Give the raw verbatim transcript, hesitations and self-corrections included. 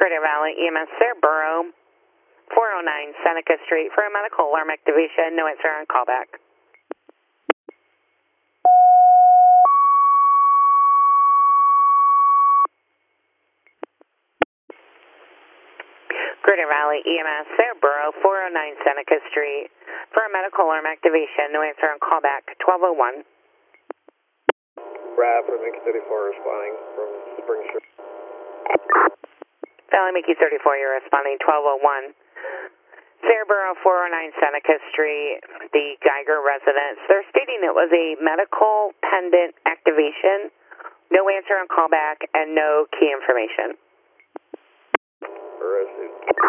Greater Valley E M S Borough, four oh nine Seneca Street for a medical alarm activation. No answer on callback. Greater Valley E M S Borough, four oh nine Seneca Street for a medical alarm activation. No answer on callback. twelve oh one. Brad from Mickey thirty-four responding from Spring Street. Valley Mickey thirty-four, you're responding twelve oh one. Borough, four oh nine Seneca Street, the Geiger residence. They're stating it was a medical pendant activation. No answer on callback and no key information. Arrested.